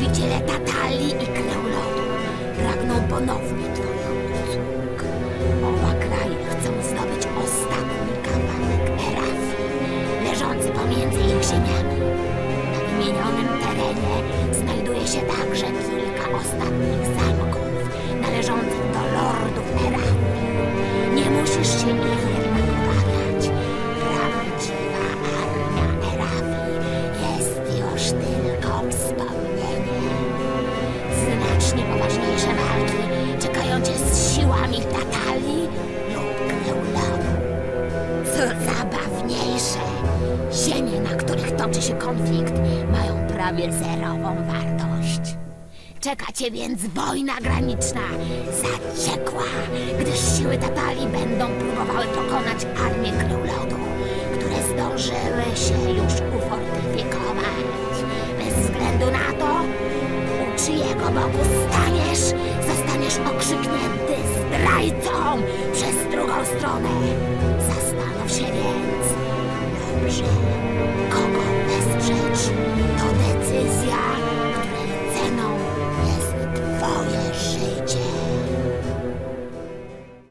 Wielbiciele Tatali i Krew Lodu pragną ponownie twoich usług. Oba kraje chcą zdobyć ostatni kawałek Erafii, leżący pomiędzy ich ziemiami. Na wymienionym terenie znajduje się także kilka ostatnich zamków należących do lordów Erafii. Nie musisz się ich jednak obawiać. Prawdziwa armia Erafii jest już tylko wspomnieniem. Znacznie poważniejsze walki czekają cię z siłami Tatali lub Krew Lodu. Co zabawniejsze, ziemie, na których toczy się konflikt, mają prawie zerową wartość. Czeka cię więc wojna graniczna, zaciekła, gdyż siły Tatali będą próbowały pokonać armię Krew Lodu, które zdążyły się już ufortyfikować. Bez względu na to, u czyjego boku staniesz, zostaniesz okrzyknięty zdrajcą przez drugą stronę. Zastanów się więc,